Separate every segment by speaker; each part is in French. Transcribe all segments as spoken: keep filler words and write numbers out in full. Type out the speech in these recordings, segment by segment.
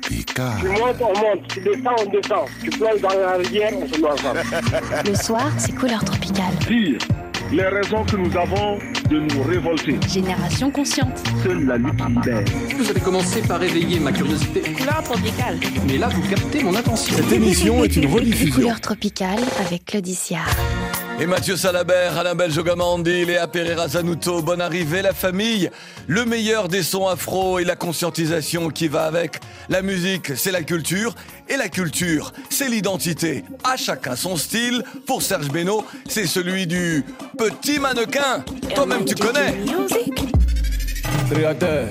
Speaker 1: Tropical.
Speaker 2: Tu montes, on monte. Tu descends, on descend. Tu plonges dans la rivière, on se noie ensemble.
Speaker 3: Le soir, c'est couleur tropicale.
Speaker 4: Dire les raisons que nous avons de nous révolter.
Speaker 3: Génération consciente.
Speaker 4: Seule la lutte libère.
Speaker 5: Vous avez commencé par éveiller ma curiosité.
Speaker 3: Couleur tropicale.
Speaker 5: Mais là, vous captez mon attention.
Speaker 6: Cette émission est une rediffusion.
Speaker 3: Couleur tropicale avec Claude Siard.
Speaker 7: Et Mathieu Salabert, Alain Beljogamandi, Léa Pereira Zanuto, bonne arrivée la famille. Le meilleur des sons afro et la conscientisation qui va avec. La musique, c'est la culture. Et la culture, c'est l'identité. À chacun son style. Pour Serge Beno, c'est celui du petit mannequin. Toi-même tu connais.
Speaker 6: Triater.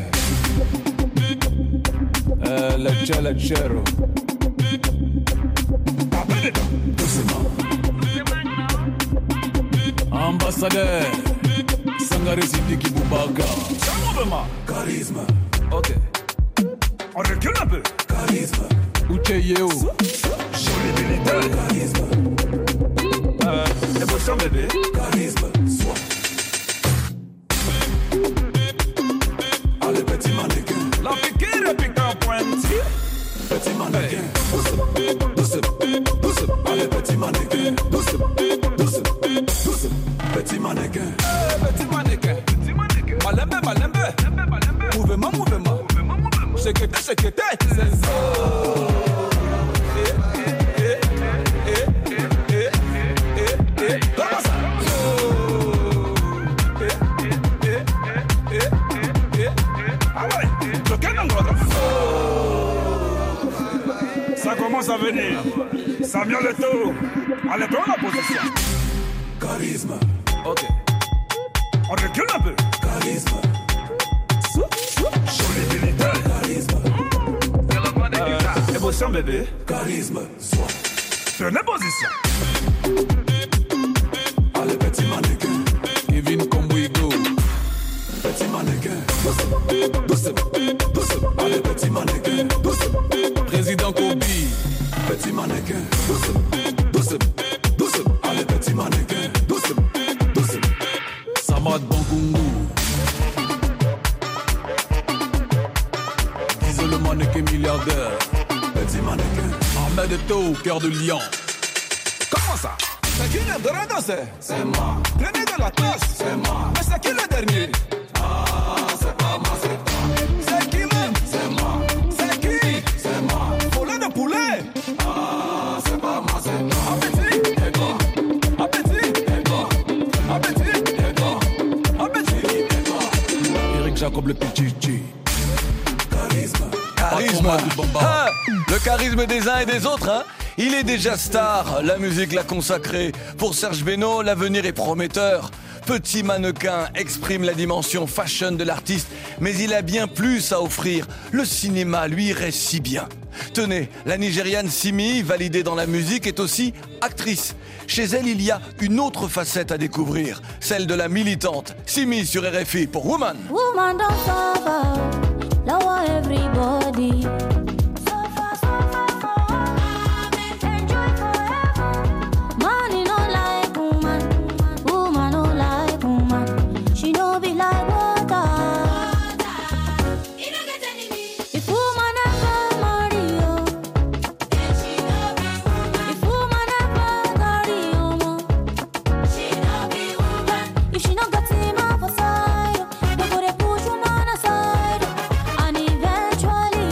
Speaker 6: Euh, la Chalachero. Ambassadeur Sangare Sidiki Boubaka. Charisme. Ok. On recule un peu. Charisme. Uche Yeo. Jolibilité. Charisme. Euh, émotion bébé. Charisme. Soit. Allez petit mannequin. La piquée réplique en pointe. Petit mannequin. Douce, douce, douce. Allez petit mannequin. Douce, douce. Douce, petit mannequin. Hey, petit mannequin. Petit mannequin. Malembe, malembe. Mouvement, mouvement. Sekete, sekete. C'est ça. Eh, eh, eh, eh, eh, eh, eh. Comment ça? Eh, eh, eh, eh, eh, eh. Ah ouais. Joker dans le ça commence à venir. Samuel Eto'o. Allez, prends la position. Charisme. Ok. On recule un peu. Charisme. Jolibilité. Charisme. Euh, émotion bébé. Charisme. Soit. Prenez position. Allez petit mannequin. Kevin Kombuigo. Petit mannequin. Douce. Douce. Douce. Allez petit mannequin. Douce. Président Kobi. Petit mannequin. Douce. Douce. Douce. Allez petit mannequin. Douce. Douce. Samad Bangungu. Disons le mannequin milliardaire. Petit mannequin. Ahmed Eto'o, cœur de lion. Comment ça? C'est qui le dernier danser? C'est moi. Premier de la classe? C'est moi. Mais c'est qui le dernier? Ah, c'est pas moi, c'est toi. C'est qui même? C'est moi. C'est qui? C'est moi. Poulet de poulet? Ah, c'est pas moi, c'est toi. Appétit? Et toi? Appétit? Et toi? Appétit? Et toi? Appétit? Et toi? Eric Jacob le Pichichi. Charisme.
Speaker 7: Charisme. Ah, le charisme des uns et des autres, hein. Il est déjà star, la musique l'a consacré. Pour Serge Beno, l'avenir est prometteur. Petit mannequin exprime la dimension fashion de l'artiste, mais il a bien plus à offrir. Le cinéma lui irait si bien. Tenez, la Nigériane Simi, validée dans la musique, est aussi actrice. Chez elle, il y a une autre facette à découvrir, celle de la militante. Simi sur R F I pour Woman.
Speaker 8: Woman don't suffer, lower everybody.
Speaker 9: Eventually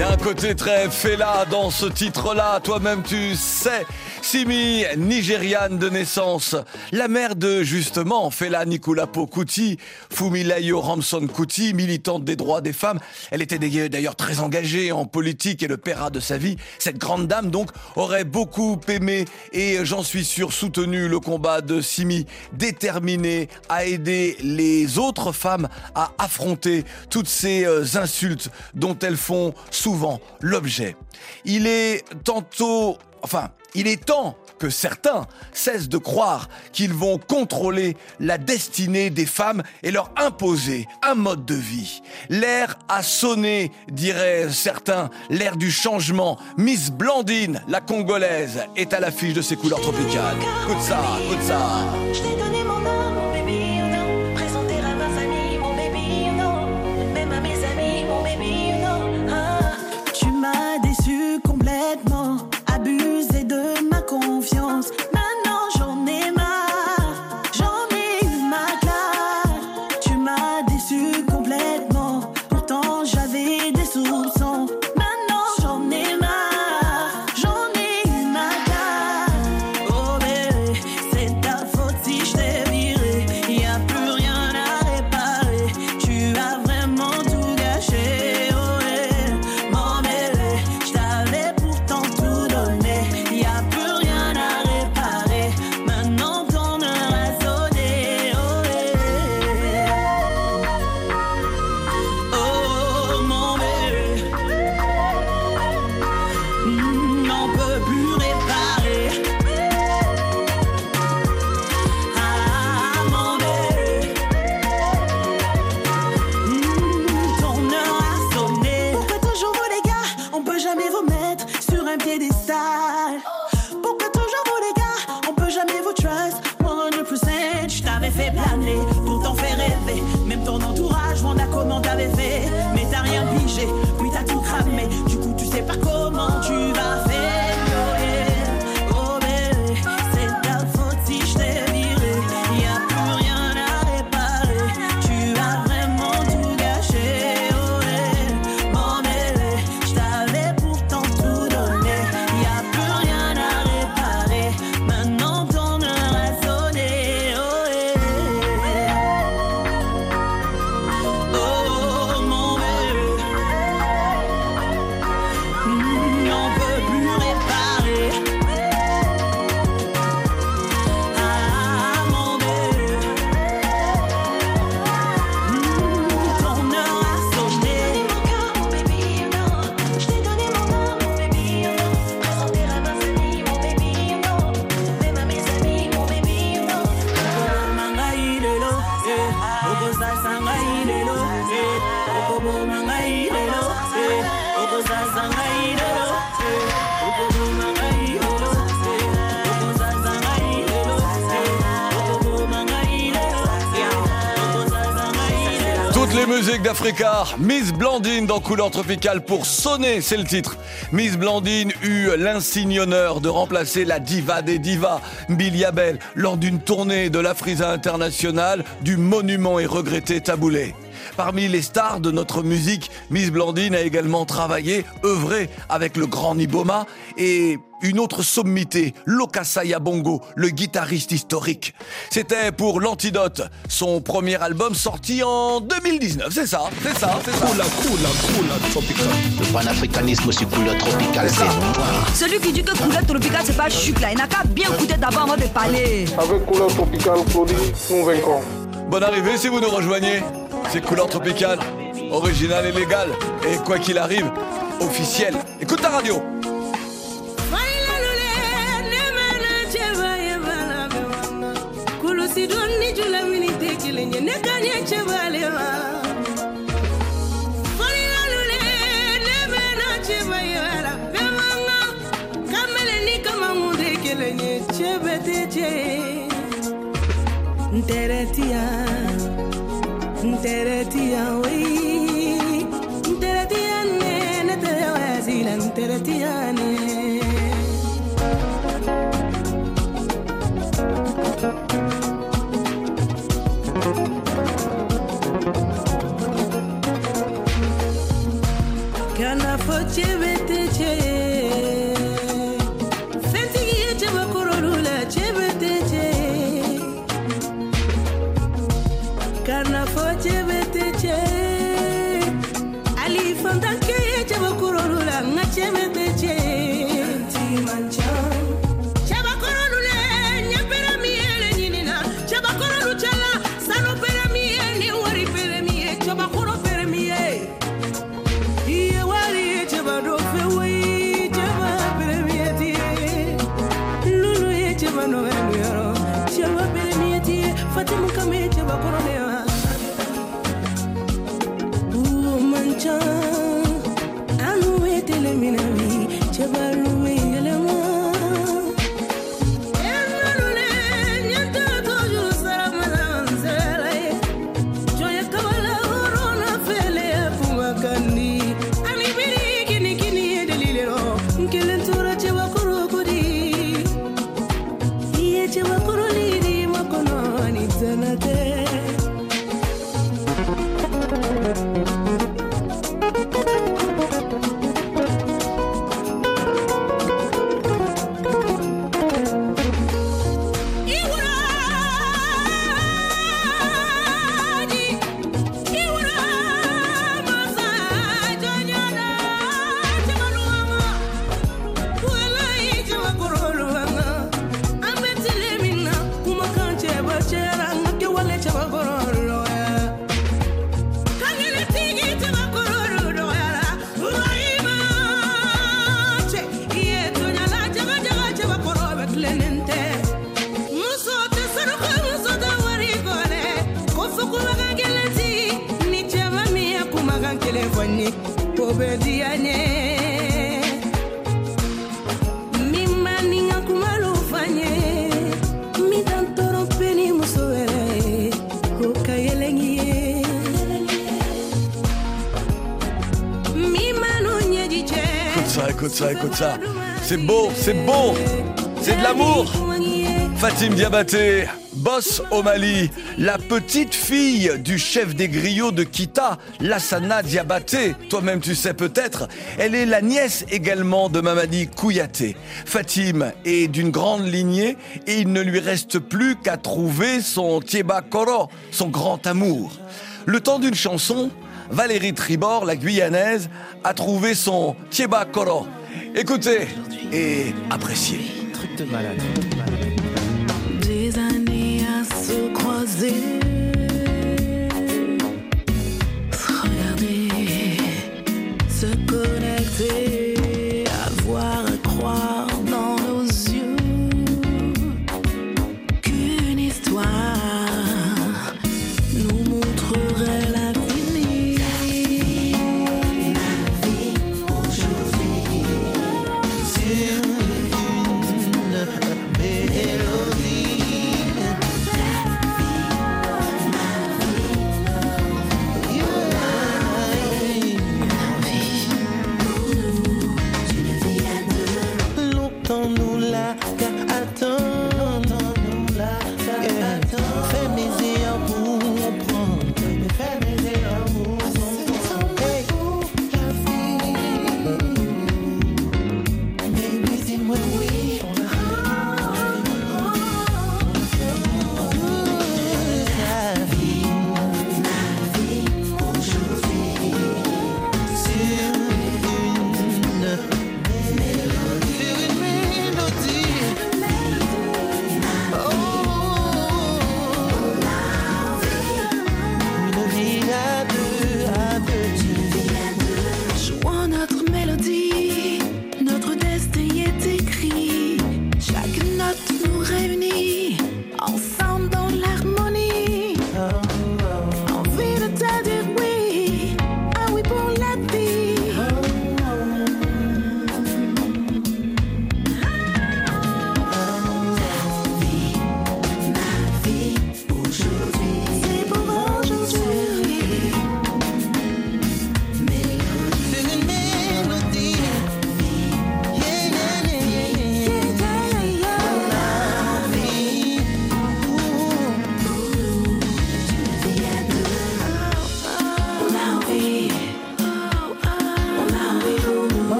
Speaker 7: y a un côté très Fela dans ce titre-là, toi-même tu sais. Simi, nigériane de naissance, la mère de justement Fela Anikulapo Kuti, Fumilayo Ramson Kuti, militante des droits des femmes. Elle était d'ailleurs très engagée en politique et le père de sa vie. Cette grande dame donc aurait beaucoup aimé et j'en suis sûr soutenu le combat de Simi, déterminée à aider les autres femmes à affronter toutes ces insultes dont elles font souvent l'objet. Il est tantôt, enfin, il est temps que certains cessent de croire qu'ils vont contrôler la destinée des femmes et leur imposer un mode de vie. L'ère a sonné, diraient certains, l'ère du changement. Miss Blandine, la Congolaise, est à l'affiche de ses couleurs tropicales. Écoute ça, écoute ça.
Speaker 1: Je t'ai donné mon âme, mon baby, you know. Présenter à ma famille, mon baby, you know. Même à mes amis, mon baby, you know. Ah.
Speaker 9: Tu m'as déçu complètement, abusé de ma confiance. Maintenant j'en ai marre, j'en ai eu ma claque. Tu m'as déçu complètement, pourtant j'avais des soupçons. Maintenant j'en ai marre, j'en ai eu ma claque. Oh bébé, c'est ta faute si je t'ai viré. Y'a plus rien à réparer, tu as vraiment tout gâché. Oh yeah, mon bébé, je t'avais pourtant tout donné. Y'a plus rien à réparer, maintenant ton heure a sonné. Oh yeah, oh mon bébé, mm, on peut plus réparer. Ah mon bébé, mm, ton heure a sonné. Pourquoi toujours vous les gars, on peut jamais vous mettre sur un piédestal? Pourquoi toujours vous les gars, on peut jamais vous trust cent pour cent? Je t'avais fait planer, pour t'en faire rêver. Même ton entourage m'en a comment t'avais fait. Mais t'as rien pigé, puis t'as tout cramé. Du coup tu sais pas comment tu vas faire. Oh yeah, oh bébé, c'est ta faute si je t'ai viré. Y'a plus rien à réparer, tu as vraiment tout gâché. Oh yeah, mon bébé, je t'avais pourtant tout donné. Y'a plus rien à réparer, maintenant ton heure a sonné. Oh yeah, oh mon bébé, mm, on peut plus réparer. Ah mon bébé, mm, ton heure a sonné.
Speaker 1: Mon cœur, mon baby, you know. Je t'ai donné mon âme, mon baby, you know. Présenter à ma famille, mon baby, you know. Même à mes amis, mon baby, you know.
Speaker 9: Manga ilelo, eh, okosa sanga ilelo, eh, okobo manga ilelo, eh, okosa sanga ilelo, eh, okobo manga ilelo, eh, okosa sanga ilelo, eh, okobo manga ilelo, eh, okosa sanga ilelo.
Speaker 7: Toutes les musiques d'Africa, Miss Blandine dans Couleur Tropicale pour sonner, c'est le titre. Miss Blandine eut l'insigne honneur de remplacer la diva des divas, Mbilia Bel, lors d'une tournée de l'Africa Internationale du monument et regretté Taboulé. Parmi les stars de notre musique, Miss Blandine a également travaillé, œuvré avec le grand Niboma et une autre sommité, Lokasaya Bongo, le guitariste historique. C'était pour l'Antidote, son premier album sorti en deux mille dix-neuf, c'est ça, c'est ça, c'est ça.
Speaker 5: Coula, coula, coula, tropical.
Speaker 10: Le panafricanisme sur couleur tropicale, c'est noir.
Speaker 11: Celui qui dit que couleur tropicale c'est pas chuc là, il n'a qu'à bien écouter d'abord avant de parler.
Speaker 2: Avec couleur tropicale, Claudie, nous vaincrons.
Speaker 7: Bonne arrivée si vous nous rejoignez. C'est Couleur Tropicale, original et légal. Et quoi qu'il arrive, officiel. Écoute ta radio.
Speaker 9: Nteretia, nteretia, oui, nteretia ne, nteretia wazila, nteretia ne. Kana fo
Speaker 7: Écoute ça, écoute ça. C'est beau, c'est beau. C'est de l'amour. Fatim Diabaté, boss au Mali, la petite fille du chef des griots de Kita, Lassana Diabaté. Toi-même tu sais peut-être. Elle est la nièce également de Mamadi Kouyaté. Fatim est d'une grande lignée et il ne lui reste plus qu'à trouver son Tieba Koro, son grand amour. Le temps d'une chanson, Valérie Tribord, la Guyanaise, a trouvé son Tieba Koro. Écoutez et appréciez.
Speaker 12: Truc de malade. Des années à se croiser, se regarder, se connecter, à voir, à croire dans nos yeux qu'une histoire nous montrerait la
Speaker 13: Baby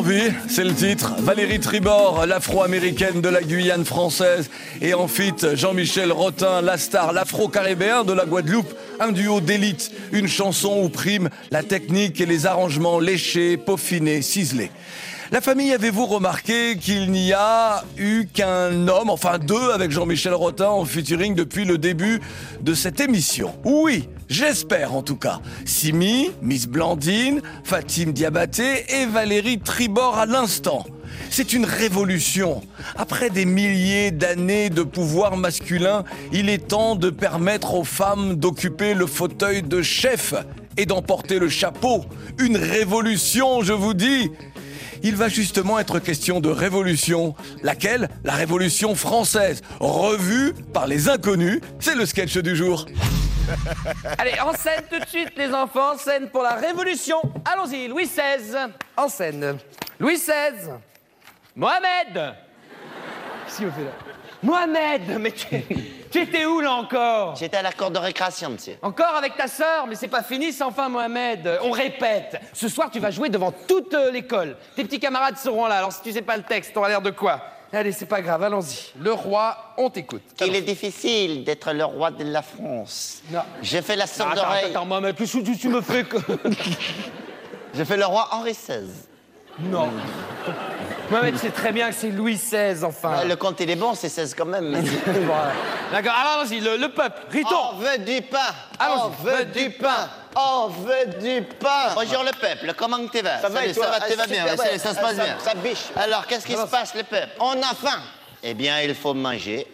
Speaker 7: vie, c'est le titre. Valérie Tribord, l'afro-américaine de la Guyane française. Et en feat, Jean-Michel Rotin, la star, l'afro-caribéen de la Guadeloupe. Un duo d'élite, une chanson où prime la technique et les arrangements léchés, peaufinés, ciselés. La famille, avez-vous remarqué qu'il n'y a eu qu'un homme, enfin deux, avec Jean-Michel Rotin en featuring depuis le début de cette émission? Oui, j'espère en tout cas. Simi, Miss Blandine, Fatim Diabaté et Valérie Tribord à l'instant. C'est une révolution. Après des milliers d'années de pouvoir masculin, il est temps de permettre aux femmes d'occuper le fauteuil de chef et d'emporter le chapeau. Une révolution, je vous dis. Il va justement être question de révolution. Laquelle? La Révolution française, revue par les inconnus. C'est le sketch du jour.
Speaker 13: Allez, en scène tout de suite, les enfants. En scène pour la Révolution. Allons-y, Louis seize. En scène. Louis seize. Mohamed. Qu'est-ce qu'il me fait là? Mohamed, mais tu, tu étais où là encore?
Speaker 14: J'étais à la cour de récréation, monsieur.
Speaker 13: Encore avec ta sœur? Mais c'est pas fini sans fin, Mohamed. On répète. Ce soir, tu vas jouer devant toute euh, l'école. Tes petits camarades seront là. Alors si tu sais pas le texte, t'auras l'air de quoi? Allez, c'est pas grave, allons-y. Le roi, on t'écoute.
Speaker 14: Il est difficile d'être le roi de la France.
Speaker 13: Non.
Speaker 14: J'ai fait la sourde
Speaker 13: attends,
Speaker 14: oreille.
Speaker 13: Attends, attends, Mohamed, plus tu, tu me fais que...
Speaker 14: J'ai fait le roi Henri seize.
Speaker 13: Non. Mohamed, c'est très bien que c'est Louis seize, enfin.
Speaker 14: Ouais, le compte, il est bon, c'est seize quand même. Mais...
Speaker 13: Voilà. D'accord, alors allons-y, le, le peuple, Riton.
Speaker 14: On veut du pain.
Speaker 13: Allons-y.
Speaker 14: On veut du pain. On veut du pain. Bonjour le peuple, comment tu vas?
Speaker 2: Ça va,
Speaker 14: Salut,
Speaker 2: et toi?
Speaker 14: ça va, tu vas
Speaker 2: Ah,
Speaker 14: bien,
Speaker 2: super,
Speaker 14: ça,
Speaker 2: ouais.
Speaker 14: ça se passe
Speaker 2: Ça-
Speaker 14: bien.
Speaker 2: ça biche.
Speaker 14: Alors, qu'est-ce qui se passe, le peuple? On a faim. Eh bien, il faut manger.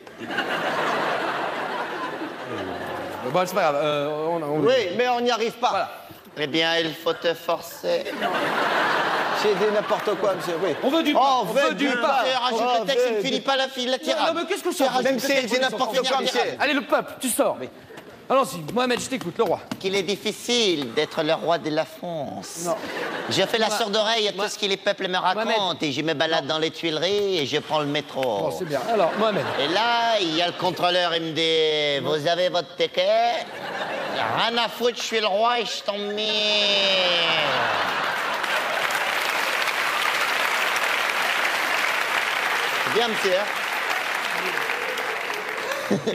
Speaker 13: Bon, c'est pas grave. Euh, on, on...
Speaker 2: Oui, mais on n'y arrive pas.
Speaker 13: Voilà.
Speaker 14: Eh bien, il faut te forcer.
Speaker 2: J'ai dit n'importe quoi, monsieur, oui.
Speaker 13: On veut du pain.
Speaker 2: On
Speaker 13: on
Speaker 2: veut
Speaker 13: veut du
Speaker 2: du
Speaker 13: pain.
Speaker 2: pain.
Speaker 14: Tu rajoutes
Speaker 2: On
Speaker 14: le texte, il
Speaker 2: veut
Speaker 14: ne finit
Speaker 2: du-
Speaker 14: pas la, file, la
Speaker 13: Non,
Speaker 14: tirade.
Speaker 13: non, mais qu'est-ce que
Speaker 14: Tu
Speaker 13: ça
Speaker 14: rajoutes
Speaker 2: Même
Speaker 14: le
Speaker 2: si
Speaker 14: texte,
Speaker 2: c'est
Speaker 14: il
Speaker 2: n'importe
Speaker 14: faut finir
Speaker 2: quoi,
Speaker 14: la
Speaker 2: monsieur.
Speaker 14: tirade.
Speaker 13: Allez, le peuple, tu sors. Allons-y, Mohamed, je t'écoute, le roi.
Speaker 14: Qu'il est difficile d'être le roi de la France.
Speaker 13: Non.
Speaker 14: Je fais la
Speaker 13: Moi-
Speaker 14: sourde oreille à
Speaker 13: moi-
Speaker 14: tout ce que les peuples me racontent
Speaker 13: Mohamed.
Speaker 14: et je me balade dans les Tuileries et je prends le métro.
Speaker 13: Bon, c'est bien. Alors, Mohamed.
Speaker 14: Et là, il y a le contrôleur, il me dit, vous avez votre ticket? Rien à foutre, je suis le roi et je t'en mets. C'est bien, monsieur. hein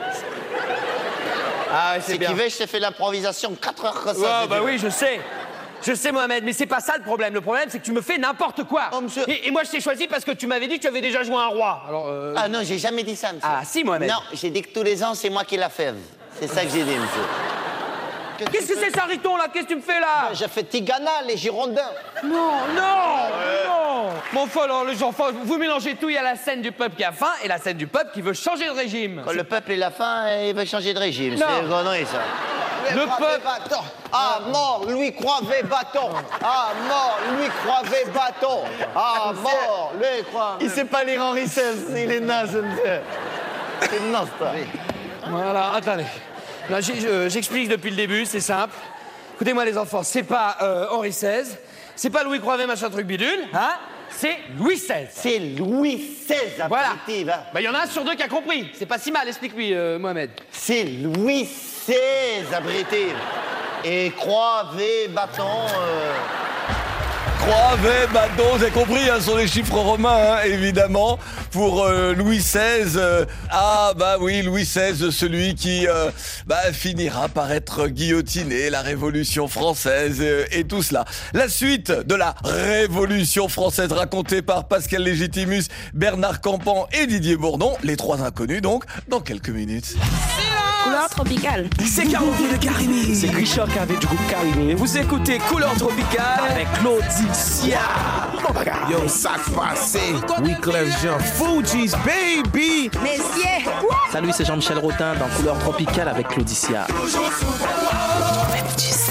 Speaker 13: Ah,
Speaker 14: Si
Speaker 13: c'est
Speaker 14: tu
Speaker 13: bien.
Speaker 14: veux, je te fais l'improvisation quatre heures que ça.
Speaker 13: Ouais,
Speaker 14: si
Speaker 13: bah
Speaker 14: tu veux.
Speaker 13: oui, je sais. Je sais, Mohamed, mais c'est pas ça le problème. Le problème, c'est que tu me fais n'importe quoi.
Speaker 14: Oh, monsieur.
Speaker 13: Et, et moi, je t'ai choisi parce que tu m'avais dit que tu avais déjà joué un roi. Alors, euh...
Speaker 14: Ah non, j'ai jamais dit ça, monsieur.
Speaker 13: Ah, si, Mohamed.
Speaker 14: Non, j'ai dit que tous les ans, c'est moi qui la fève. C'est ça que j'ai dit, monsieur.
Speaker 13: Qu'est-ce que c'est ça, Riton, là? Qu'est-ce que tu me fais, là?
Speaker 2: J'ai fait Tigana, les Girondins.
Speaker 13: Non, non, non. Mon enfin, alors, les enfants, vous mélangez tout. Il y a la scène du peuple qui a faim et la scène du peuple qui veut changer de régime.
Speaker 14: Quand le peuple est la faim, il veut changer de régime.
Speaker 13: Non.
Speaker 14: C'est une connerie, ça.
Speaker 13: Le
Speaker 2: Croivet
Speaker 13: peuple...
Speaker 2: bâton. Ah, mort, Louis Croivet bâton. Ah, mort, Louis Croivet bâton. Ah, mort, Louis Croivet.
Speaker 14: Il sait pas lire Henri seize, il est naze, monsieur. C'est naze, toi.
Speaker 13: Voilà, attendez. Non, j'ai- je- J'explique depuis le début, c'est simple. Écoutez-moi, les enfants, c'est pas euh, Henri seize, c'est pas Louis Croivet, machin truc bidule, hein? C'est Louis seize.
Speaker 14: C'est Louis seize,
Speaker 13: Voilà.
Speaker 14: abruti, va.
Speaker 13: Bah, il y en a un sur deux qui a compris. C'est pas si mal, explique-lui, euh, Mohamed.
Speaker 14: C'est Louis seize, abruti. Et Croivet, bâton... euh,
Speaker 7: Croivet, bâton, vous avez compris, hein, sont les chiffres romains, hein, évidemment, pour euh, Louis seize. euh, ah, bah oui, Louis seize, celui qui euh, bah, finira par être guillotiné, la Révolution française euh, et tout cela. La suite de la Révolution française racontée par Pascal Légitimus, Bernard Campan et Didier Bourdon, les trois inconnus donc, dans quelques minutes.
Speaker 3: Couleur tropicale.
Speaker 5: C'est Carlo de Carimi. C'est Richard Cavé du groupe Carimi. Vous écoutez Couleur Tropicale avec Claudicia. Yo, ça passé. Wyclef Jean. Fugees, baby.
Speaker 15: Messieurs.
Speaker 16: Salut, c'est Jean-Michel Rotin dans Couleur Tropicale avec Claudicia.
Speaker 15: Même tu sais.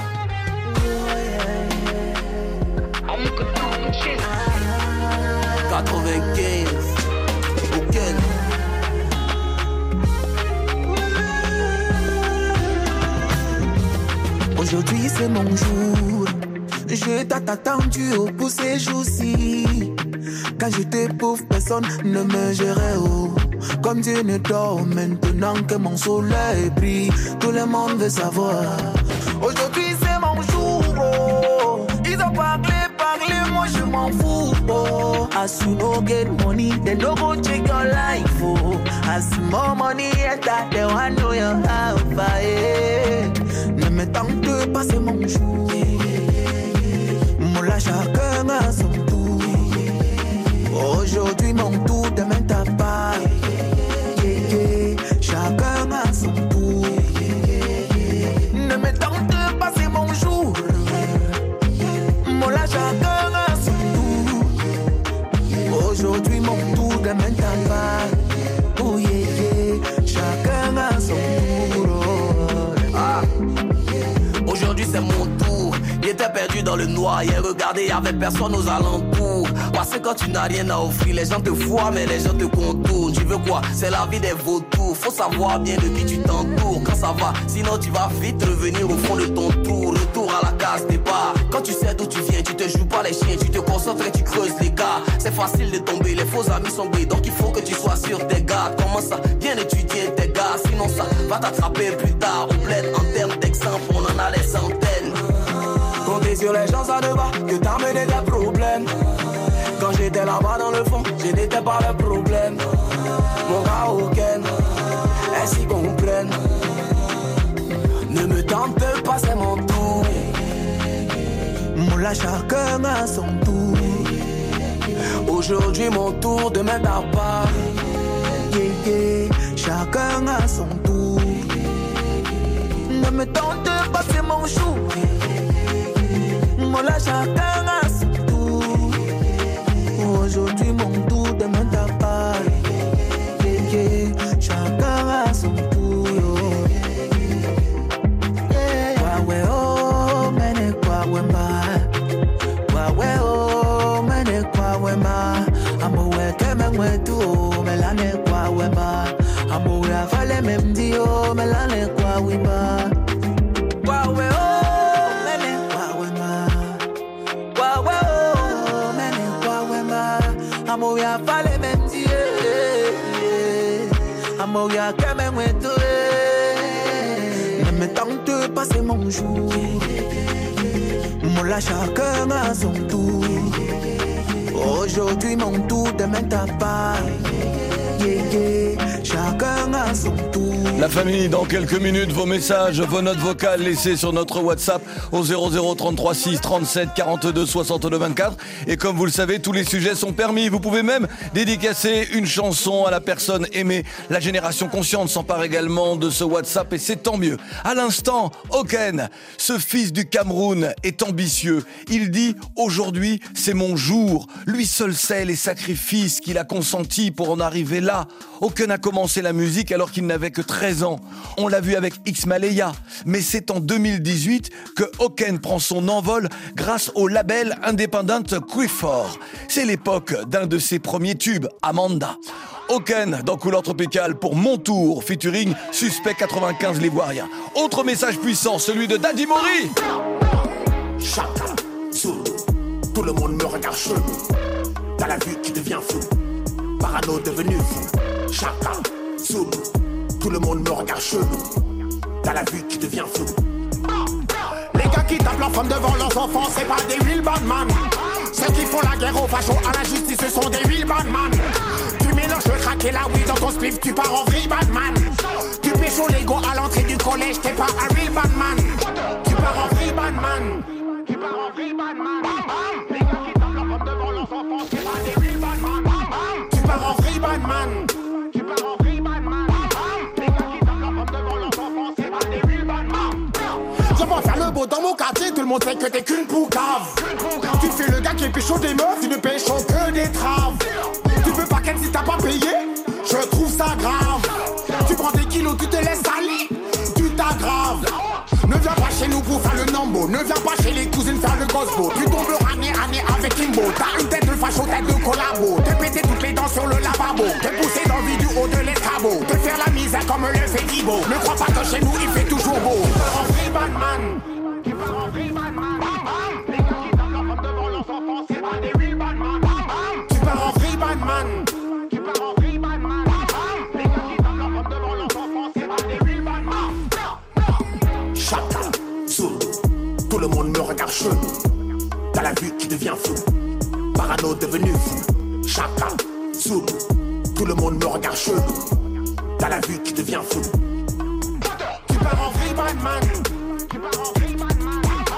Speaker 5: quatre-vingt-quinze. Auquel?
Speaker 17: Aujourd'hui c'est mon jour. Je t'ai attendu au bout ces jours-ci. Quand j'étais pauvre, personne ne me gérait haut. Comme Dieu ne dort maintenant que mon soleil brille. Tout le monde veut savoir. Aujourd'hui c'est mon jour. Oh. Ils ont parlé, parlé, moi je m'en fous. Oh, as you no get money, they no go check your life. Oh, as more money enter, they want know your house. Eh. Ne me tente pas, c'est mon jour. Moula, chacun a son tour. Aujourd'hui mon tour, demain ta part. Yeah, yeah. Chacun a son tour. Ne me tente pas, c'est mon jour. Moula, chacun a son tour. Aujourd'hui mon tour, demain ta part. Oh yeah, yeah. Chacun a son tour. Oh.
Speaker 18: Ah. Aujourd'hui c'est mon tour. Il était perdu dans le noir. Hier regardé, y'avait personne aux alentours. Parce que quand tu n'as rien à offrir, les gens te voient mais les gens te contournent. Tu veux quoi? C'est la vie des vautours. Faut savoir bien de qui tu t'entoures. Quand ça va, sinon tu vas vite revenir au fond de ton tour. Retour à la case départ. Quand tu sais d'où tu viens, tu te joues pas les chiens. Tu te concentres et tu creuses les gars. C'est facile de tomber, les faux amis sont gris. Donc il faut que tu sois sur tes gardes. Comment ça? Bien étudier tes gars. Sinon ça va t'attraper plus tard. On plaide en termes d'exemple, on en a les centaines.
Speaker 17: Compter sur les gens ça ne va que t'amener des problèmes. Quand j'étais là-bas dans le fond, je n'étais pas le problème. Mon gars aucun, est-ce qu'ils comprennent? Ne me tente pas, c'est mon tour. Moula, chacun a son tour. Aujourd'hui mon tour, demain ta part. Yeah, yeah. Chacun a son tour. Ne me tente pas, c'est mon jour. Moula, chacun a son tour. Aujourd'hui mon tour, demain ta part. Yeah, yeah. Chacun a son tour. Yeah. Wawe oh, mene kwa wema. Wawe oh, mene kwa wema. Amo weke mengwe tu oh, melane kwa wema. Amo we avale memdi oh, melane kwa wema. Wawe oh. Amo ya fale menti, amo ya keme mweto. Ne me tente pas, c'est mon jour. Moula, chacun a son tour. Aujourd'hui mon tour, demain ta part. Yeah, yeah. Chacun a son tour.
Speaker 7: La famille, dans quelques minutes, vos messages, vos notes vocales laissées sur notre WhatsApp au zéro zéro trente-trois six trente-sept quarante-deux soixante-deux vingt-quatre. Et comme vous le savez, tous les sujets sont permis. Vous pouvez même dédicacer une chanson à la personne aimée. La génération consciente s'empare également de ce WhatsApp et c'est tant mieux. À l'instant, Oken, ce fils du Cameroun, est ambitieux. Il dit « Aujourd'hui, c'est mon jour ». Lui seul sait les sacrifices qu'il a consentis pour en arriver là. Oken a commencé la musique alors qu'il n'avait que treize ans. On l'a vu avec X Maleya. Mais c'est en deux mille dix-huit que Oken prend son envol grâce au label indépendant Quifor. C'est l'époque d'un de ses premiers tubes, Amanda. Oken dans Couleur Tropicale pour Mon Tour, featuring Suspect quatre-vingt-quinze l'Ivoirien. Autre message puissant, celui de Daddy Mori.
Speaker 19: Chacun, sous, tout le monde me regarde chelou. Dans la vue qui devient fou, parano devenu fou. Chacun, sous, tout le monde me regarde chelou. Dans la vue qui devient fou. Les gars qui tapent leurs femmes devant leurs enfants, c'est pas des real bad man. Ceux qui font la guerre aux fachos, à la justice, ce sont des real bad man. Tu mélanges le crack et la weed dans ton spliff, tu pars en real bad man. Tu pécho l'ego à l'entrée du collège, t'es pas un real bad man. Tu pars en real bad man. Tu pars en real bad man. Les gars qui tapent leurs femmes devant leurs enfants, c'est pas des real bad man. Tu pars en real bad man. Tu pars en real bad man. Les gars qui tapent leurs femmes devant leurs enfants, c'est pas des real bad man. Je vais faire le beau dans mon quartier, tout le monde sait que t'es qu'une poucave. Tu fais le gars qui est pécho des meufs, tu ne pécho que des traves. Tu peux pas ken si t'as pas payé, je trouve ça grave. Tu prends des kilos, tu te laisses aller, tu t'aggraves. Ne viens pas chez nous pour faire le nambo, ne viens pas chez les cousines faire le gosbo. Tu tombes année année avec Kimbo, t'as une tête de facho, tête de collabo. Te péter toutes les dents sur le lavabo, te pousser dans le vide du haut de l'escabeau. Te faire la misère comme le fait Thibaut. Ne crois pas que chez nous il fait toujours beau. Tu pars en free bad man. Tu pars en free bad man. Les gars qui tapent leurs femmes devant leurs enfants, c'est pas des real bad man. Tu pars en free bad man. Tu pars en free bad man. Les gars qui tapent leurs femmes devant leurs enfants, c'est pas des real bad man. Chacun, sous, tout le monde me regarde chelou. Dans la vue qui devient fou, parano devenu fou. Chacun, Zulu, tout le monde me regarde chelou. Dans la vue, tu deviens fou. Tu pars en vrille, man, man. Tu pars en vrille, man, man.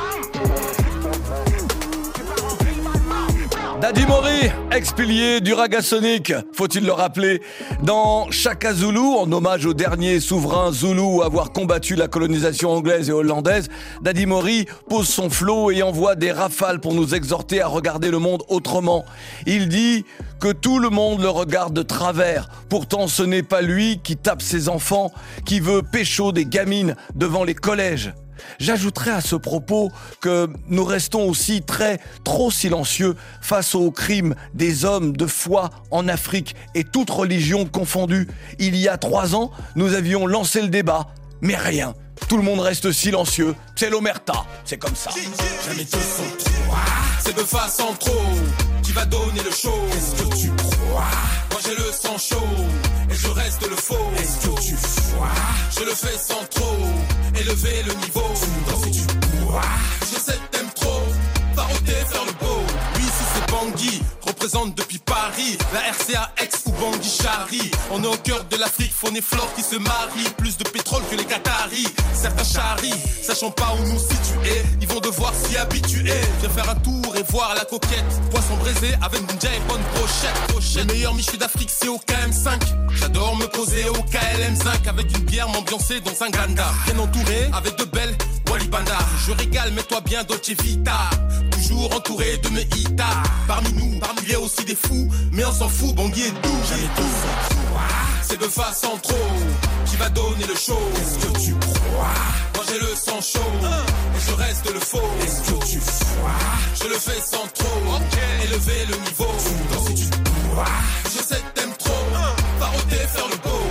Speaker 7: Daddy Mori, ex-pilier du raga sonic, faut-il le rappeler. Dans Chaka Zulu, en hommage au dernier souverain Zoulou à avoir combattu la colonisation anglaise et hollandaise, Daddy Mori pose son flow et envoie des rafales pour nous exhorter à regarder le monde autrement. Il dit que tout le monde le regarde de travers. Pourtant, ce n'est pas lui qui tape ses enfants, qui veut pécho des gamines devant les collèges. J'ajouterai à ce propos que nous restons aussi très, trop silencieux face aux crimes des hommes de foi en Afrique et toutes religions confondues. Il y a trois ans, nous avions lancé le débat, mais rien. Tout le monde reste silencieux. C'est l'omerta, c'est comme ça.
Speaker 6: Jamais tous sont trop. C'est de face en trop qui va donner le show. Est-ce que tu crois? Moi j'ai le sang chaud et je reste le faux. Est-ce que tu vois? Je le fais sans trop élever le niveau. Tu si tu pourras. Je sais que t'aimes trop paroter, faire le beau. Oui, si c'est Bangui, représente depuis Paris la R C A X ou Bangui Chari. On est au cœur de l'Afrique, faune et flore qui se marient. Plus de pétrole que les Qataris. Certains charient, sachant pas où nous situer. Ils vont devoir s'y habituer. Viens faire un tour et voir la coquette. Poisson braisé avec Munja et bonne brochette. brochette. Le meilleur Michu d'Afrique, c'est au K M cinq. J'adore me poser au K L M cinq avec une bière m'ambiancer dans un granda. Bien entouré avec de belles Walibanda. Je régale, mets-toi bien Dolce Vita. Toujours entouré de mes hitas. Parmi nous, parmi il y a aussi des fous, mais on s'en fout, Bangui est doux. Jamais tout. C'est de face en trop qui va donner le show. Est-ce que tu crois? Moi j'ai le sang chaud et je reste le faux. Est-ce que tu vois? Je le fais sans trop élever le niveau. Si tu pourras. Je sais que t'aimes trop paroter, faire le beau.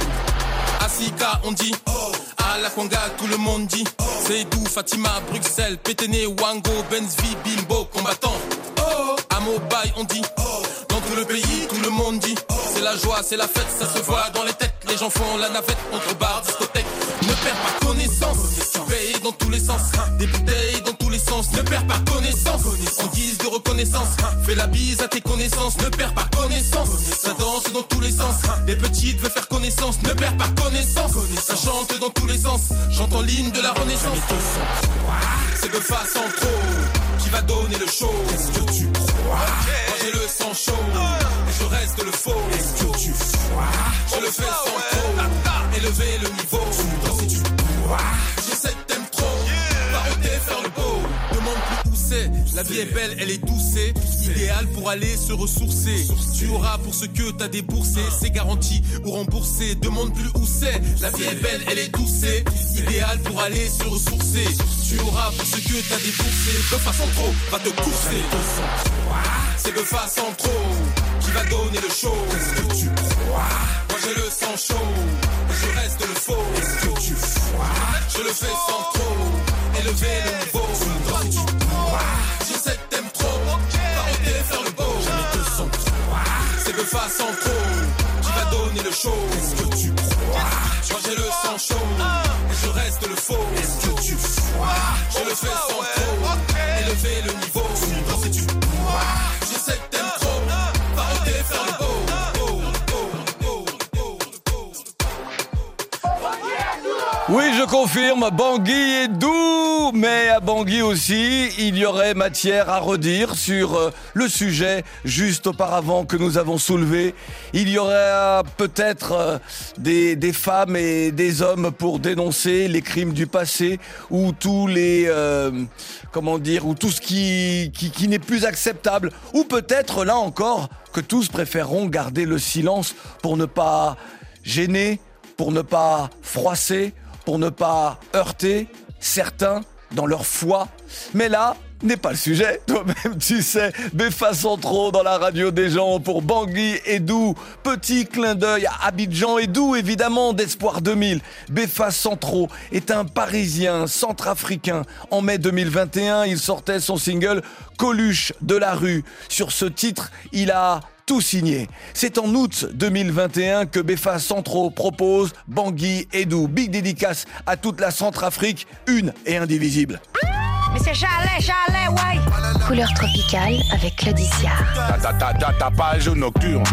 Speaker 6: Asika on dit oh. À la Kwanga tout le monde dit oh. C'est doux, Fatima, Bruxelles, Péténé, Wango, Benzvi, Bimbo, combattant. Oh. À Mobile on dit oh. Dans tout le pays, tout le monde dit oh. C'est la joie, c'est la fête, ça se voit dans les têtes. Les gens font la navette entre bar, discothèque. Ne perds pas connaissance, paye dans tous les sens. Des bouteilles dans tous les sens, ne perds pas connaissance. En guise de reconnaissance, fais la bise à tes connaissances. Ne perds pas connaissance, ça danse dans tous les sens. Les petites veulent faire connaissance, ne perds pas connaissance. Ça chante dans tous les sens, chante en ligne de la renaissance. C'est de face en trop qui va donner le show. Est-ce que tu crois? Moi j'ai le sang chaud et je reste le faux. Est-ce que tu vois? Je le fais sans trop élever le niveau. Si tu pourras. Je sais que t'aimes trop paroter, faire le beau. Demande plus où c'est. La vie est belle, elle est douce, idéal pour aller se ressourcer. Tu auras pour ce que t'as déboursé, c'est garanti ou remboursé. Demande plus où c'est. La vie est belle, elle est douce, idéal pour aller se ressourcer. Tu auras pour ce que t'as déboursé. De façon trop, va te courser. C'est de face en trop qui va donner le show. Est-ce que tu crois? Moi j'ai le sang chaud et je reste le faux. Est-ce que tu vois? Je le fais sans trop élever le niveau. Si tu crois, je sais que t'aimes trop paroter, faire le beau. Jamais te sens trop. C'est de face en trop qui va donner le show. Est-ce que tu crois? Moi j'ai le sang chaud et je reste le faux. Est-ce que tu vois? Je le fais sans trop élever le niveau. Si tu crois, je sais que t'aimes trop paroter, faire le beau.
Speaker 7: Oui, je confirme, Bangui est doux, mais à Bangui aussi, il y aurait matière à redire sur euh, le sujet juste auparavant que nous avons soulevé. Il y aurait euh, peut-être euh, des, des femmes et des hommes pour dénoncer les crimes du passé ou tous les, euh, comment dire, ou tout ce qui, qui, qui n'est plus acceptable. Ou peut-être, là encore, que tous préféreront garder le silence pour ne pas gêner, pour ne pas froisser, pour ne pas heurter certains dans leur foi. Mais là n'est pas le sujet, toi-même tu sais. Beffa Centro dans la radio des gens pour Bangui et Doux. Petit clin d'œil à Abidjan et Doux, évidemment, d'Espoir deux mille. Beffa Centro est un Parisien centrafricain. En mai deux mille vingt et un, il sortait son single Coluche de la rue. Sur ce titre, il a tout signé. C'est en août deux mille vingt et un que Beffa Centro propose Bangui et Doux. Big dédicace à toute la Centrafrique, une et indivisible.
Speaker 15: Mais c'est chalet, chalet, ouais.
Speaker 20: Couleur tropicale avec Claudicia.
Speaker 6: Ta ta ta ta page nocturne.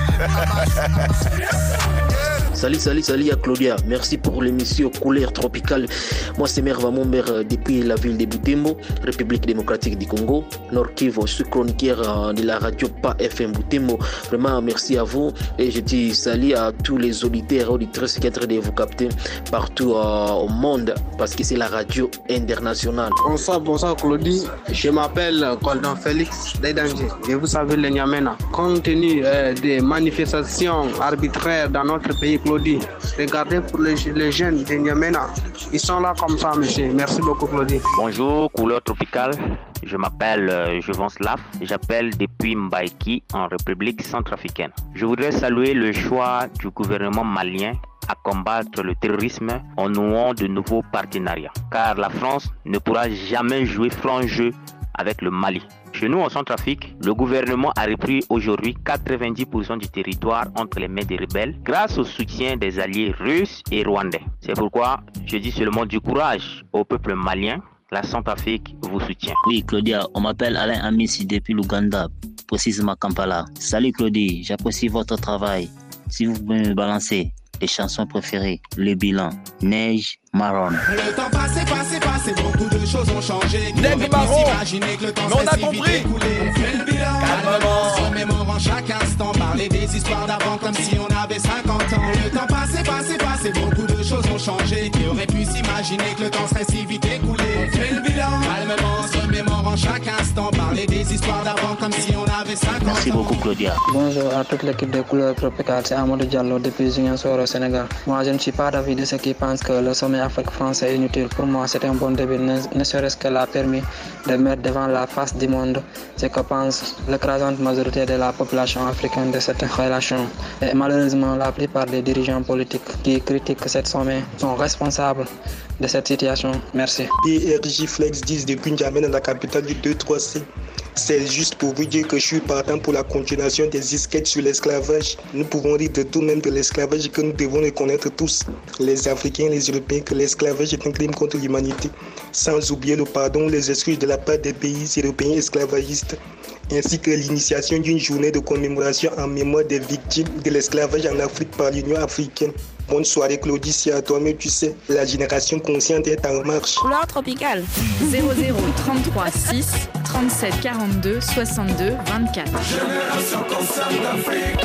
Speaker 16: Salut, salut, salut à Claudia. Merci pour l'émission Couleur Tropicale. Moi, c'est Mère Vamomber depuis la ville de Butembo, République démocratique du Congo, Nord Kivu. Je suis chroniqueur de la radio Pas F M Butembo. Vraiment, merci à vous. Et je dis salut à tous les auditeurs et auditrices qui sont en train de vous capter partout euh, au monde parce que c'est la radio internationale.
Speaker 21: Bonsoir, bonsoir Claudie. Je m'appelle Golden Félix Dedanger. Et vous savez le Niamena. Compte tenu euh, des manifestations arbitraires dans notre pays, Claudie, regardez pour les, les jeunes de Niamena. Ils sont là comme ça, monsieur. Merci beaucoup, Claudie.
Speaker 22: Bonjour, Couleur Tropicale. Je m'appelle euh, Jevon Slav. J'appelle depuis Mbaïki, en République centrafricaine. Je voudrais saluer le choix du gouvernement malien à combattre le terrorisme en nouant de nouveaux partenariats. Car la France ne pourra jamais jouer franc jeu avec le Mali. Chez nous, en Centrafrique, le gouvernement a repris aujourd'hui quatre-vingt-dix pour cent du territoire entre les mains des rebelles grâce au soutien des alliés russes et rwandais. C'est pourquoi je dis seulement du courage au peuple malien. La Centrafrique vous soutient.
Speaker 23: Oui, Claudia, on m'appelle Alain Amissi depuis l'Ouganda, précisément Kampala. Salut Claudie, j'apprécie votre travail. Si vous pouvez me balancer les chansons préférées, Le Bilan, Neige, Marron.
Speaker 24: Le temps passé, passé, passé, beaucoup de choses ont changé.
Speaker 7: Neige, Marron.
Speaker 24: Que le temps
Speaker 7: Mais on a compris.
Speaker 24: On fait le bilan. Calmement, se remémorant chaque instant, parler des histoires d'avant comme si on avait cinquante ans. Le temps passé, passé, passé, beaucoup de choses ont changé. Qui aurait pu s'imaginer que le temps serait si vite écoulé? On fait le bilan. Calmement, se remémorant chaque instant, parler des histoires d'avant comme si on avait cinquante ans.
Speaker 23: Merci beaucoup, Claudia.
Speaker 21: Bonjour à toute l'équipe de Couleur Tropicale. C'est Amadou Diallo depuis Ziguinchor au Sénégal. Moi, je ne suis pas d'avis de ceux qui pensent que le sommet Afrique-France est inutile. Pour moi, c'est un bon début, ne, ne serait-ce que l'a permis de mettre devant la face du monde ce que pense l'écrasante majorité de la population africaine de cette relation. Et malheureusement, la plupart des dirigeants politiques qui critiquent cette sommet sont responsables de cette situation. Merci.
Speaker 25: B R J Flex dix depuis N'Djamena, la capitale du deux trois C. C'est juste pour vous dire que je suis partant pour la continuation des disquettes sur l'esclavage. Nous pouvons dire de tout, même de l'esclavage, que nous devons reconnaître tous, les Africains, les Européens, que l'esclavage est un crime contre l'humanité. Sans oublier le pardon, les excuses de la part des pays européens esclavagistes, ainsi que l'initiation d'une journée de commémoration en mémoire des victimes de l'esclavage en Afrique par l'Union africaine. Bonne soirée Claudie, c'est à toi, mais tu sais, la génération consciente est en marche.
Speaker 3: Couleur tropicale.
Speaker 26: zéro zéro trente-trois six trente-sept quarante-deux soixante-deux vingt-quatre.
Speaker 24: Génération consciente d'Afrique.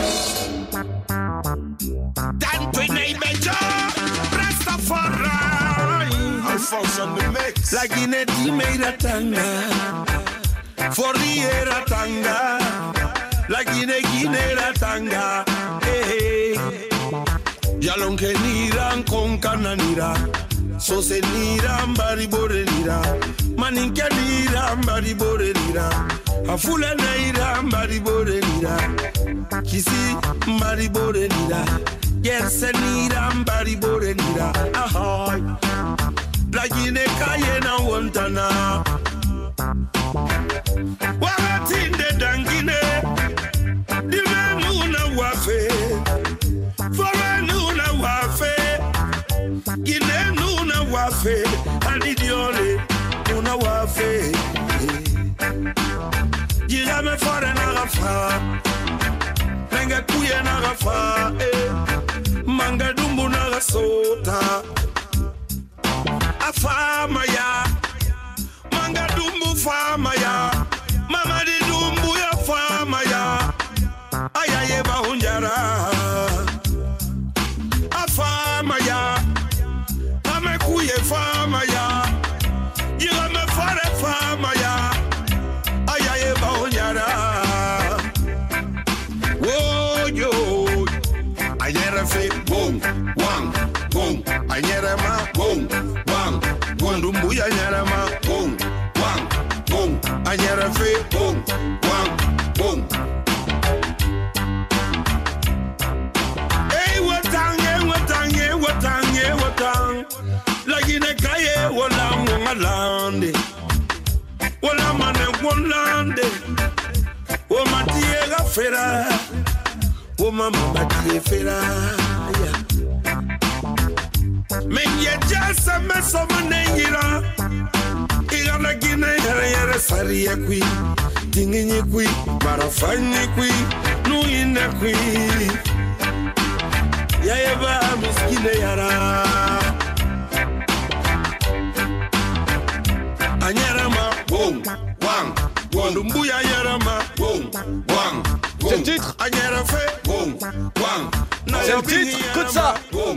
Speaker 24: D'Anthony Beja, Rastafari. Alphonse on the mix. La Guinée d'Imeira Tanga. Forriera Tanga. La Guinée Guinera Tanga. Hey, hey. Yalonke niran kon kananira. Sose niran bari bore nira. Maninke niran bari bore nira. Afule niran bari bore nira. Kisi bari bore nira. Yerse niran bari bore nira. Ahoy. La Guinée kayena wontana. Wagatinde dangine. Dime nuna wafe. Nuna wafe, Guinée nuna wafe, Alidiole nuna wafe. Jirame fore na rafa, Nenga kuye na rafa, Manga dumbu na rasota. Afama ya, Manga dumbu fama ya, Mama di dumbu ya fama ya, Ayaye ba hunjara. Fama ya, ame kuye fama ya, yira me fare fama ya, ayaye ba onyara. Wo yo, ayere fe boom, wang, boom, ayere ma boom, wang, boom dumbu ya ayere ma boom, wang, boom, ayere fe boom, wang, boom. La Guinée kaye wala ngalande wala mane wonlande o matie ga fera o mama batie fera men ye jasa me so mane ngira ira
Speaker 5: regarde la Guinée, yara yara saria kui, tinginye kui, barafanye kui, nuina kui. Yayaba miskine yara. Anyarama, wong, wang, wandumbuya yarama, wong, wang.
Speaker 7: C'est le titre. C'est le titre. Écoute ça.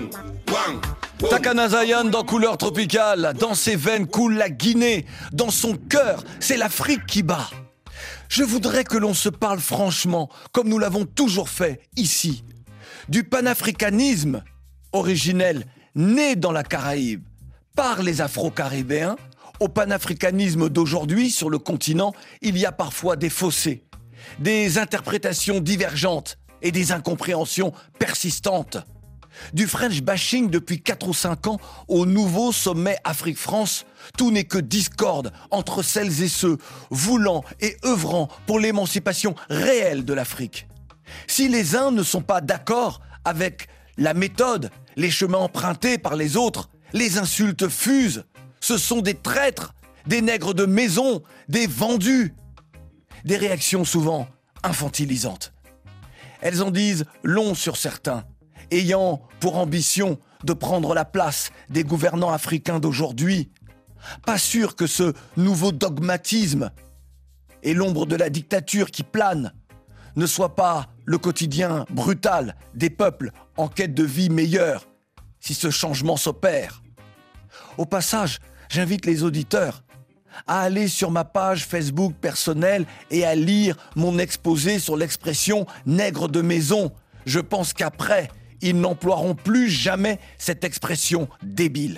Speaker 7: Takana Zayan dans Couleur Tropicale. Dans ses veines coule la Guinée. Dans son cœur, c'est l'Afrique qui bat. Je voudrais que l'on se parle franchement, comme nous l'avons toujours fait ici. Du panafricanisme originel, né dans la Caraïbe, par les Afro-Caribéens, au panafricanisme d'aujourd'hui sur le continent, il y a parfois des fossés. Des interprétations divergentes et des incompréhensions persistantes. Du French bashing depuis quatre ou cinq ans au nouveau sommet Afrique-France, tout n'est que discorde entre celles et ceux voulant et œuvrant pour l'émancipation réelle de l'Afrique. Si les uns ne sont pas d'accord avec la méthode, les chemins empruntés par les autres, les insultes fusent. Ce sont des traîtres, des nègres de maison, des vendus. Des réactions souvent infantilisantes. Elles en disent long sur certains, ayant pour ambition de prendre la place des gouvernants africains d'aujourd'hui. Pas sûr que ce nouveau dogmatisme et l'ombre de la dictature qui plane ne soit pas le quotidien brutal des peuples en quête de vie meilleure, si ce changement s'opère. Au passage, j'invite les auditeurs à aller sur ma page Facebook personnelle et à lire mon exposé sur l'expression « nègre de maison ». Je pense qu'après, ils n'emploieront plus jamais cette expression débile.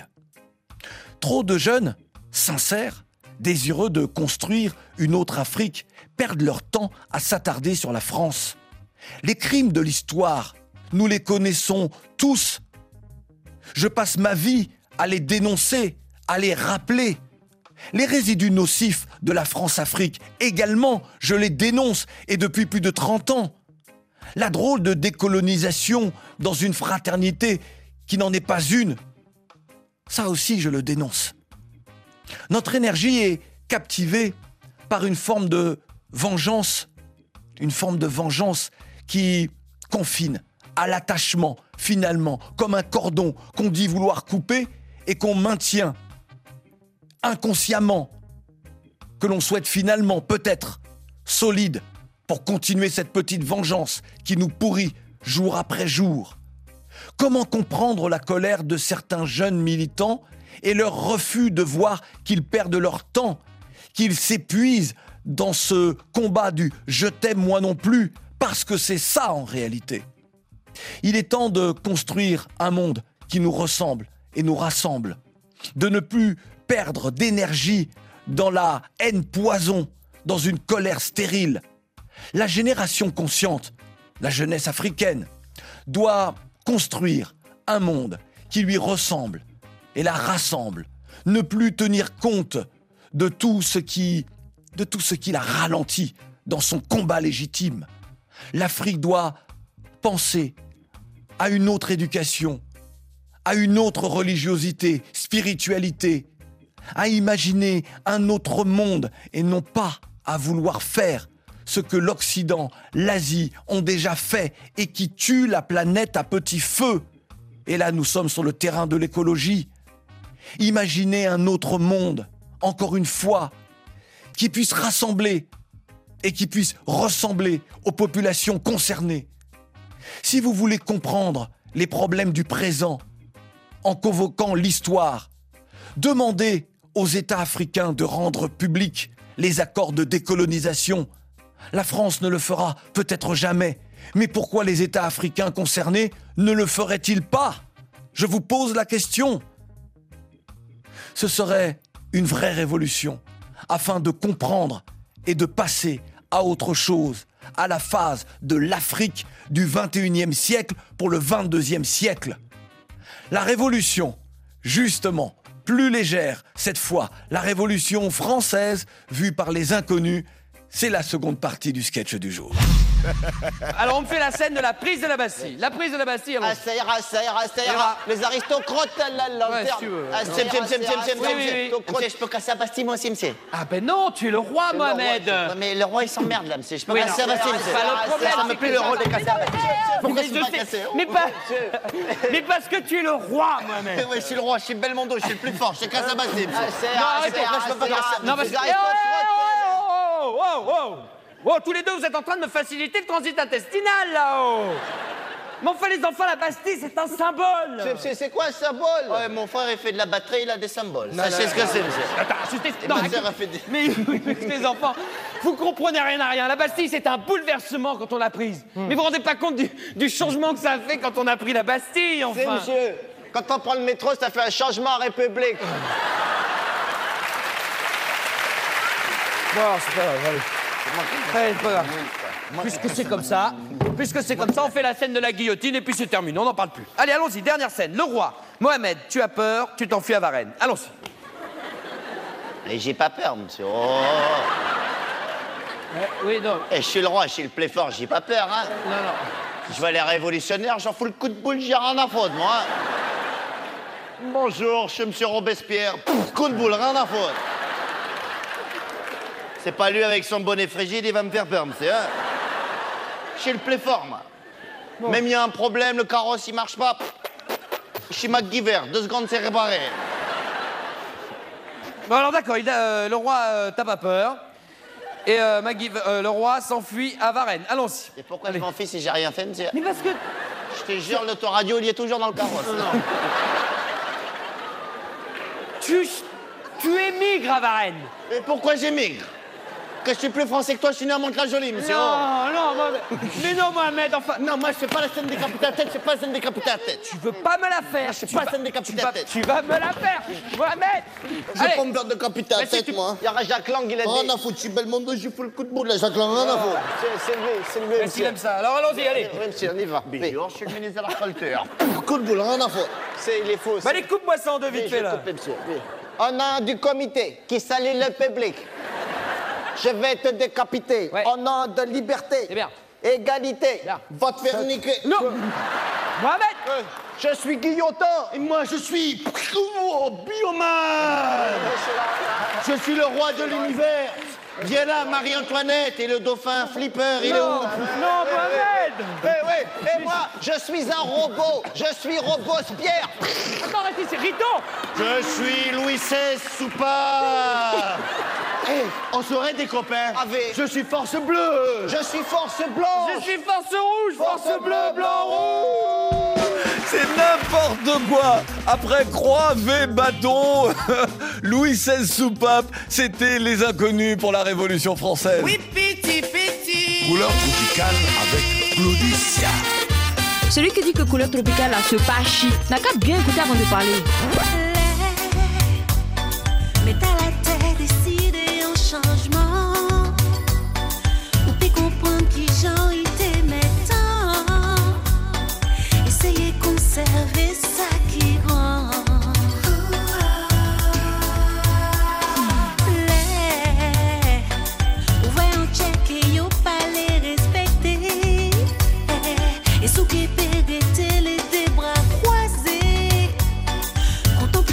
Speaker 7: Trop de jeunes, sincères, désireux de construire une autre Afrique, perdent leur temps à s'attarder sur la France. Les crimes de l'histoire, nous les connaissons tous. Je passe ma vie à les dénoncer, à les rappeler. Les résidus nocifs de la France-Afrique, également, je les dénonce, et depuis plus de trente ans. La drôle de décolonisation dans une fraternité qui n'en est pas une, ça aussi je le dénonce. Notre énergie est captivée par une forme de vengeance, une forme de vengeance qui confine à l'attachement, finalement, comme un cordon qu'on dit vouloir couper et qu'on maintient inconsciemment, que l'on souhaite finalement, peut-être, solide, pour continuer cette petite vengeance qui nous pourrit jour après jour. Comment comprendre la colère de certains jeunes militants et leur refus de voir qu'ils perdent leur temps, qu'ils s'épuisent dans ce combat du « je t'aime moi non plus », parce que c'est ça en réalité. Il est temps de construire un monde qui nous ressemble et nous rassemble, de ne plus perdre d'énergie dans la haine poison, dans une colère stérile. La génération consciente, la jeunesse africaine, doit construire un monde qui lui ressemble et la rassemble, ne plus tenir compte de tout ce qui, de tout ce qui la ralentit dans son combat légitime. L'Afrique doit penser à une autre éducation, à une autre religiosité, spiritualité, à imaginer un autre monde et non pas à vouloir faire ce que l'Occident, l'Asie ont déjà fait et qui tue la planète à petit feu. Et là, nous sommes sur le terrain de l'écologie. Imaginez un autre monde, encore une fois, qui puisse rassembler et qui puisse ressembler aux populations concernées. Si vous voulez comprendre les problèmes du présent en convoquant l'histoire, demandez aux États africains de rendre publics les accords de décolonisation. La France ne le fera peut-être jamais, mais pourquoi les États africains concernés ne le feraient-ils pas ? Je vous pose la question. Ce serait une vraie révolution, afin de comprendre et de passer à autre chose, à la phase de l'Afrique du vingt et unième siècle pour le vingt-deuxième siècle. La révolution, justement, plus légère cette fois, la révolution française vue par les inconnus, c'est la seconde partie du sketch du jour.
Speaker 13: Alors, on me fait la scène de la prise de la Bastille. La prise de la Bastille, alors.
Speaker 2: Ah, ça ira, ça ira, ça ira. Les aristocrates, la lanterne.
Speaker 13: Ouais, si tu veux.
Speaker 2: Ah, c'est, c'est, c'est, c'est,
Speaker 13: Oui, oui, oui.
Speaker 2: je peux casser la Bastille, moi aussi, monsieur.
Speaker 13: Ah, ben non, tu es le roi, Mohamed.
Speaker 2: Mais le roi, il s'emmerde, là, monsieur. Je peux
Speaker 13: Oui,
Speaker 2: casser
Speaker 13: non,
Speaker 2: la Bastille,
Speaker 13: c'est
Speaker 2: monsieur.
Speaker 13: pas le problème,
Speaker 2: Ça me
Speaker 13: c'est
Speaker 2: plaît
Speaker 13: que
Speaker 2: le
Speaker 13: ça-
Speaker 2: rôle de casser la Bastille. Pourquoi
Speaker 13: Mais
Speaker 2: je peux
Speaker 13: je
Speaker 2: pas
Speaker 13: sais-
Speaker 2: casser
Speaker 13: mais pas... mais parce que tu es le roi, Mohamed.
Speaker 2: Oui, je suis le roi, je suis Belmondo, je suis le plus fort. Je casse la Bastille, monsieur.
Speaker 13: Non, arrêtez,
Speaker 2: Pourquoi je peux pas casser
Speaker 13: non, parce que...
Speaker 2: Les
Speaker 13: Eh, oh, oh, oh, oh, oh, oh, tous les deux, vous êtes en train de me faciliter le transit intestinal, là-haut. Mais enfin, les enfants, la Bastille, c'est un symbole.
Speaker 2: C'est- C'est c'est quoi un symbole? Ouais, mon frère, il fait de la batterie, il a des symboles.
Speaker 13: Non,
Speaker 2: Sachez
Speaker 13: non,
Speaker 2: ce que
Speaker 13: non.
Speaker 2: c'est, monsieur.
Speaker 13: Attends, je t'explique.
Speaker 2: Et
Speaker 13: Non,
Speaker 2: ma sœur
Speaker 13: écoute-
Speaker 2: a fait des...
Speaker 13: Mais les enfants, vous comprenez rien à rien. La Bastille, c'est un bouleversement quand on l'a prise. Mais vous vous rendez pas compte du, du changement que ça a fait quand on a pris la Bastille, enfin.
Speaker 2: C'est, monsieur, quand on prend le métro, ça fait un changement en République.
Speaker 13: Bon, c'est pas grave, allez. Allez, c'est pas grave. Puisque c'est comme ça, puisque c'est comme ça, on fait la scène de la guillotine et puis c'est terminé, on n'en parle plus. Allez, allons-y, dernière scène. Le roi, Mohamed, tu as peur, tu t'enfuis à Varennes. Allons-y.
Speaker 2: Et j'ai pas peur, monsieur. Oh.
Speaker 13: Oui, non.
Speaker 2: Et je suis le roi, je suis le plus fort, j'ai pas peur, hein.
Speaker 13: Non, non.
Speaker 2: Je vois les révolutionnaires, j'en fous le coup de boule, j'ai rien à foutre, moi. Bonjour, je suis monsieur Robespierre. Pff, coup de boule, rien à foutre. C'est pas lui avec son bonnet frigide, il va me faire peur, monsieur, hein. Je suis le plus fort, moi.
Speaker 13: Bon.
Speaker 2: Même il y a un problème, le carrosse, il marche pas. Pff, je suis MacGyver, deux secondes, c'est réparé.
Speaker 13: Bon, alors d'accord, il a, euh, le roi, euh, t'as pas peur. Et euh, Magui, euh, le roi s'enfuit à Varennes. Allons-y.
Speaker 2: Et pourquoi je m'enfuis si j'ai rien fait, monsieur?
Speaker 13: Mais parce que...
Speaker 2: Je te jure, l'autoradio, il y est toujours dans le carrosse.
Speaker 13: Non. tu, tu émigres à Varennes.
Speaker 2: Et pourquoi j'émigre? Que je suis plus français que toi, je suis né à Mantes-la-Jolie, monsieur.
Speaker 13: Non, non, Mohamed. Mais non, Mohamed, enfin...
Speaker 2: Non, moi, je fais pas la scène décapitée à la tête, je fais pas la scène décapitée à la tête.
Speaker 13: Tu veux pas me la faire.
Speaker 2: Je fais
Speaker 13: Tu
Speaker 2: pas la
Speaker 13: vas-
Speaker 2: scène décapitée
Speaker 13: tu
Speaker 2: à la
Speaker 13: vas-
Speaker 2: tête.
Speaker 13: Tu vas me la faire, Mohamed.
Speaker 2: Je vais pas me faire décapiter à la
Speaker 13: Mais si
Speaker 2: tête,
Speaker 13: tu-
Speaker 2: moi. Il y aura Jacques Lang, il a dit...
Speaker 14: Rien à foutre, je suis Belmondo, je fous le coup de boule, là, Jacques Lang, rien à foutre.
Speaker 2: C'est c'est lui, c'est lui,
Speaker 13: Est-ce qu'il
Speaker 2: monsieur.
Speaker 13: aime ça? Alors allons-y, allez.
Speaker 2: Oui, monsieur, on y va. Bonjour, je suis le ministre de l'Agriculture.
Speaker 14: Coup de boule, rien à foutre.
Speaker 2: C'est, il est faux.
Speaker 13: Bah, allez, coupe-moi ça en deux,
Speaker 2: Oui,
Speaker 13: vite
Speaker 2: je
Speaker 13: fait, là.
Speaker 2: coupe, monsieur, oui. On a du comité qui salue le public. Je vais te décapiter.
Speaker 13: Ouais.
Speaker 2: Au nom de liberté,
Speaker 13: C'est bien.
Speaker 2: égalité.
Speaker 13: Bien.
Speaker 2: Va te faire niquer.
Speaker 13: Non. Mohamed.
Speaker 2: Je suis guillotin.
Speaker 14: Et moi, je suis oh, Bioman.
Speaker 2: Je suis le roi de l'univers. Viens là, Marie-Antoinette et le dauphin Flipper, il est où?
Speaker 13: Non, non, Mohamed.
Speaker 2: Eh oui, et moi, je suis un robot. Je suis Robespierre.
Speaker 13: Attends, arrêtez, c'est Rito.
Speaker 2: Je suis Louis seize Soupa.
Speaker 14: Hey, on serait des copains.
Speaker 2: Avec-
Speaker 14: Je suis force bleue.
Speaker 2: Je suis force blanche.
Speaker 13: Je suis force rouge, force,
Speaker 2: Force
Speaker 13: bleu, blanc, rouge.
Speaker 7: C'est n'importe quoi. Après croix, V, bâton, Louis seize soupape, c'était les inconnus pour la Révolution française.
Speaker 12: Oui, petit, petit.
Speaker 19: Couleur tropicale avec Claudicia.
Speaker 3: Celui qui dit que couleur tropicale a ce pas chic n'a qu'à bien écouter avant de parler.
Speaker 12: Mais t'as la tête décidé en changement. Ou t'es comprendre qui j'en était tant. Essayez de conserver ça qui rend. Les, ou voyons check et yo pas les respecter. Et sous qui périté les des bras croisés. Quand on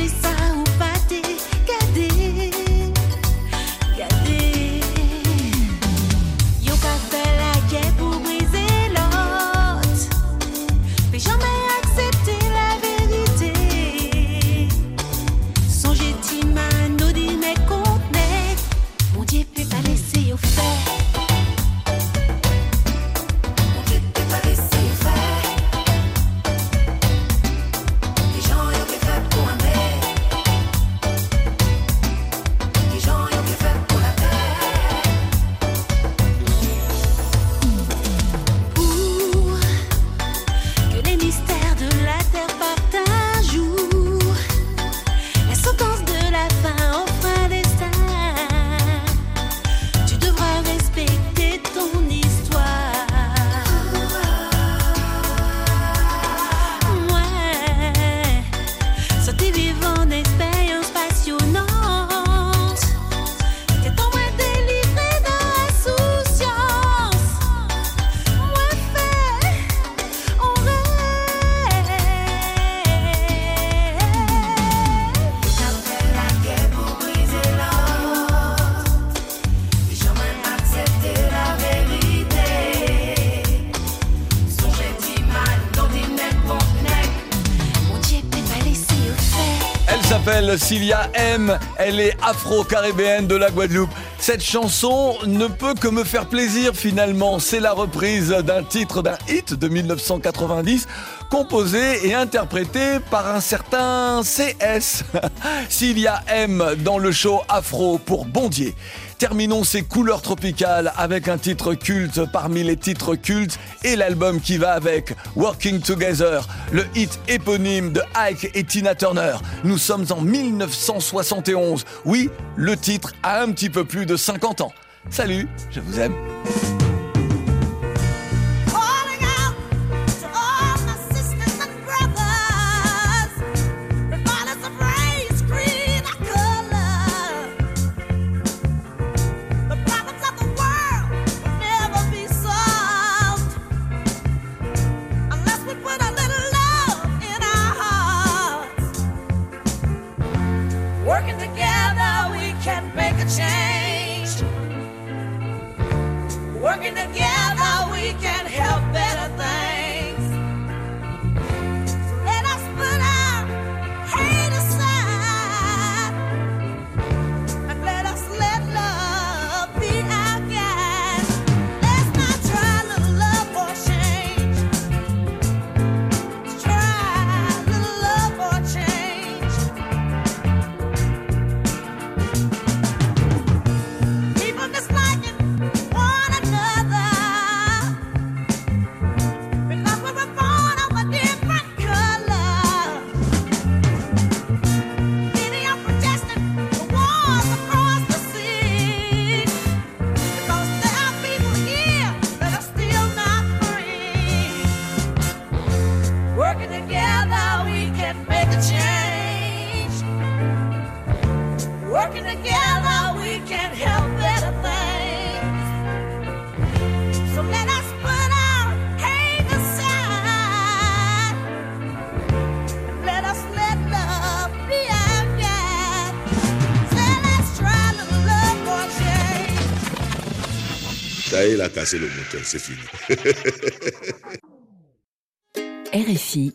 Speaker 7: s'appelle Cilia M. Elle est afro-caribéenne de la Guadeloupe. Cette chanson ne peut que me faire plaisir finalement. C'est la reprise d'un titre, d'un hit de mille neuf cent quatre-vingt-dix, composé et interprété par un certain C S. Cilia M dans le show Afro pour Bondier. Terminons ces couleurs tropicales avec un titre culte parmi les titres cultes et l'album qui va avec, Working Together, le hit éponyme de Ike et Tina Turner. Nous sommes en mille neuf cent soixante et onze. Oui, le titre a un petit peu plus de cinquante ans. Salut, je vous aime.
Speaker 12: Working together, we can make a change. Working together, we can help better things. So let us put our hate aside and let us let love be our guide. Let's not try a little love for change. Let's try a little love for change. People disliking one another because we were born of a different color. Many are protesting the wars across the sea because there are people here that are still not free. Working together, we can make a change. Working together, we can help better things. So let us put our hate aside. Let us let love be our guide. So let's try a little love for change.
Speaker 1: Ça y est, il a cassé le moteur, c'est fini.
Speaker 4: R F I